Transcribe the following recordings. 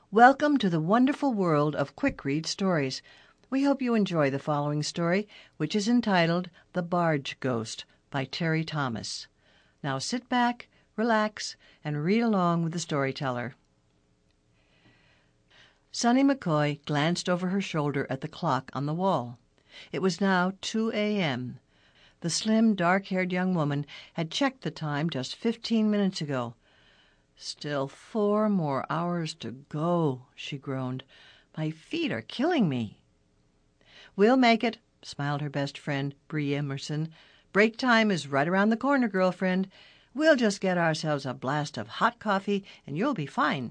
Welcome to the wonderful world of Quick Read Stories. We hope you enjoy the following story, which is entitled The Barge Ghost by Terry Thomas. Now sit back, relax, and read along with the storyteller. Sonny McCoy glanced over her shoulder at the clock on the wall. It was now 2 a.m. The slim, dark-haired young woman had checked the time just 15 minutes ago. "Still 4 more hours to go," she groaned. "My feet are killing me." "We'll make it," smiled her best friend, Bree Emerson. "Break time is right around the corner, girlfriend. We'll just get ourselves a blast of hot coffee, and you'll be fine."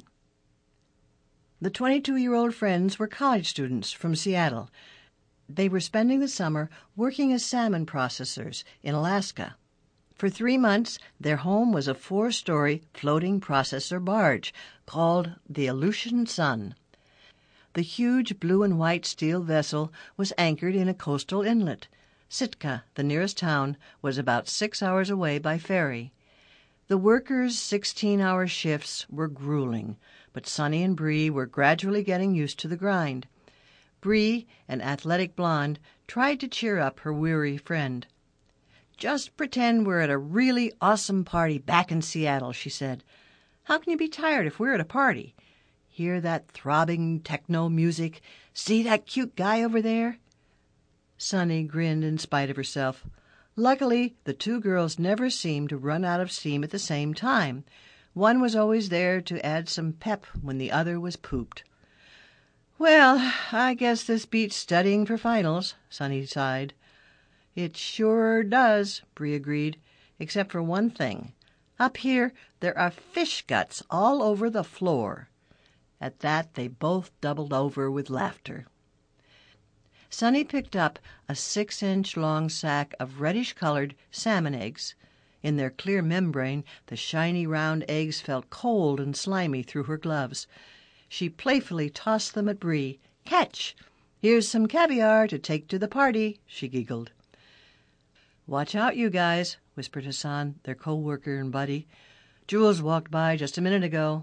The 22-year-old friends were college students from Seattle. They were spending the summer working as salmon processors in Alaska. For 3 months, their home was a 4-story floating processor barge called the Aleutian Sun. The huge blue and white steel vessel was anchored in a coastal inlet. Sitka, the nearest town, was about 6 hours away by ferry. The workers' 16-hour shifts were grueling, but Sonny and Bree were gradually getting used to the grind. Bree, an athletic blonde, tried to cheer up her weary friend. "Just pretend we're at a really awesome party back in Seattle," she said. "How can you be tired if we're at a party? Hear that throbbing techno music? See that cute guy over there?" Sonny grinned in spite of herself. Luckily, the two girls never seemed to run out of steam at the same time. One was always there to add some pep when the other was pooped. "Well, I guess this beats studying for finals," Sonny sighed. "It sure does," Bree agreed, "except for one thing. Up here, there are fish guts all over the floor." At that, they both doubled over with laughter. Sonny picked up a 6-inch-long sack of reddish-colored salmon eggs. In their clear membrane, the shiny round eggs felt cold and slimy through her gloves. She playfully tossed them at Bree. "Catch! Here's some caviar to take to the party," she giggled. "Watch out, you guys," whispered Hassan, their co-worker and buddy. "Jules walked by just a minute ago."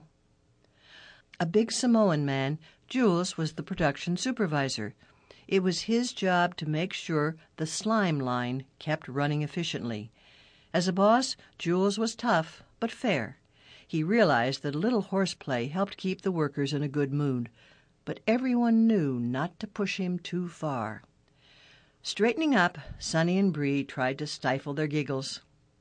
A big Samoan man, Jules was the production supervisor. It was his job to make sure the slime line kept running efficiently. As a boss, Jules was tough, but fair. He realized that a little horseplay helped keep the workers in a good mood, but everyone knew not to push him too far. Straightening up, Sonny and Bree tried to stifle their giggles.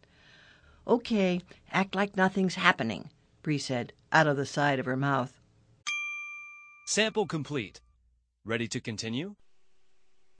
"Okay, act like nothing's happening," Bree said, out of the side of her mouth. Sample complete. Ready to continue?